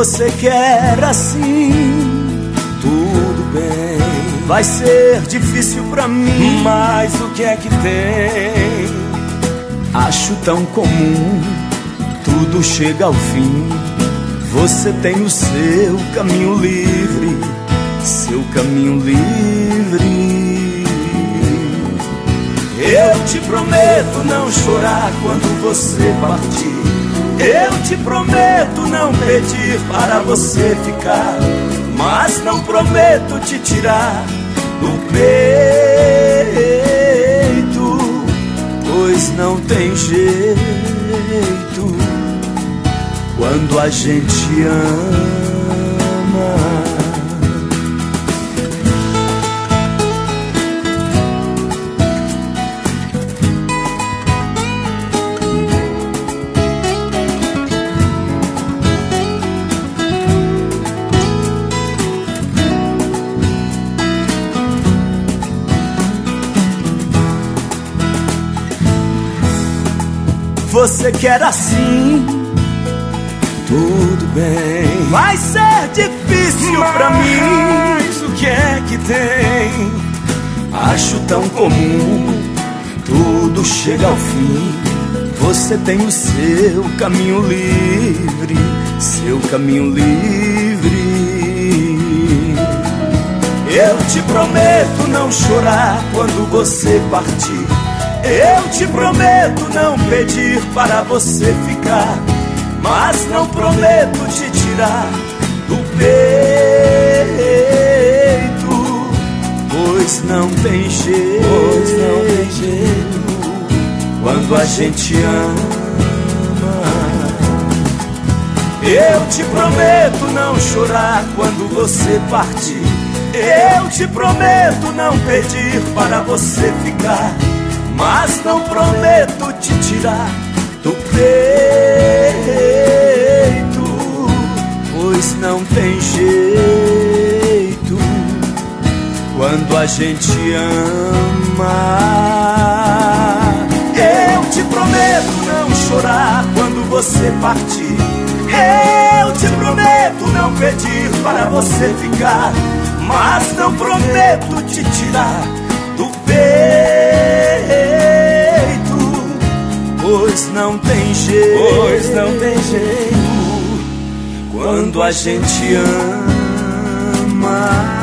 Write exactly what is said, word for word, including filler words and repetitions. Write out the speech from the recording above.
Você quer assim, tudo bem. Vai ser difícil pra mim, mas o que é que tem? Acho tão comum, tudo chega ao fim. Você tem o seu caminho livre, seu caminho livre. Eu te prometo não chorar quando você partir. Eu te prometo não pedir para você ficar, mas não prometo te tirar do peito, pois não tem jeito quando a gente ama. Você quer assim, tudo bem. Vai ser difícil mas pra mim, mas o que é que tem? Acho tão comum, tudo chega ao fim. Você tem o seu caminho livre, seu caminho livre. Eu te prometo não chorar quando você partir. Eu te prometo não pedir para você ficar, mas não prometo te tirar do peito, pois não tem jeito, Pois não tem jeito quando a gente ama. Eu te prometo não chorar quando você partir. Eu te prometo não pedir para você ficar, mas não prometo te tirar do peito, pois não tem jeito quando a gente ama. Eu te prometo não chorar quando você partir. Eu te prometo não pedir para você ficar, mas não prometo te tirar do peito, pois não tem jeito, Pois não tem jeito quando a gente ama.